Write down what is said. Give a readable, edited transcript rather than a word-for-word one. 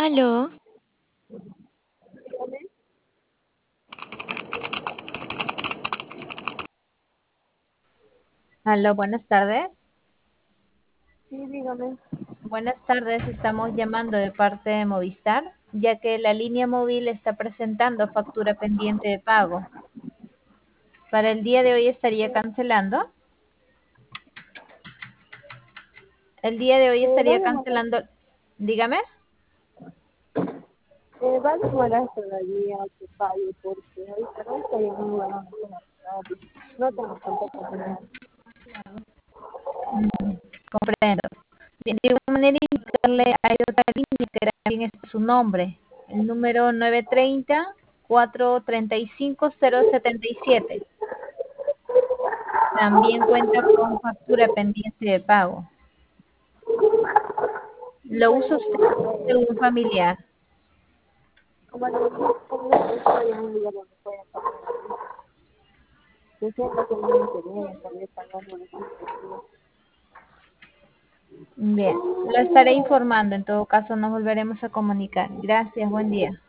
Aló, Aló, buenas tardes. Sí, dígame. Buenas tardes, estamos llamando de parte de Movistar, ya que la línea móvil está presentando factura pendiente de pago. Para el día de hoy estaría cancelando. El día de hoy Va a estaría demorar, cancelando. Dígame. va a demorar todavía que pague porque ahorita no estoy en un lugar donde tenga celular. No tengo contacto con él. Comprendo. Bien, de igual manera indicarle, hay otra línea que también está su nombre, el número 930-435-077. También cuenta con factura pendiente de pago. Sí ¿Lo puede usa usted o algún familiar? como le digo, como no estoy en un lugar donde pueda pagar. Que siempre que me interesa, también pagando los servicios. Bien, lo estaré informando. En todo caso, nos volveremos a comunicar. Gracias, buen día.